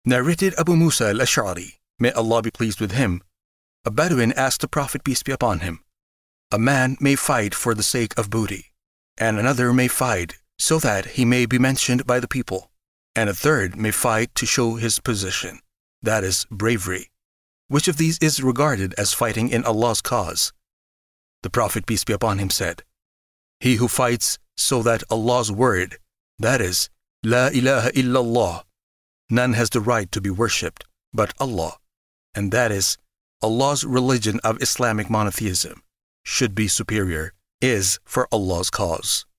Narrated Abu Musa al-Ash'ari, may Allah be pleased with him, a Bedouin asked the Prophet, peace be upon him, "A man may fight for the sake of booty, and another may fight so that he may be mentioned by the people, and a third may fight to show his position, that is, bravery. Which of these is regarded as fighting in Allah's cause?" The Prophet, peace be upon him, said, "He who fights so that Allah's word, that is, La ilaha illallah, none has the right to be worshipped but Allah, and that is, Allah's religion of Islamic monotheism, should be superior, is for Allah's cause."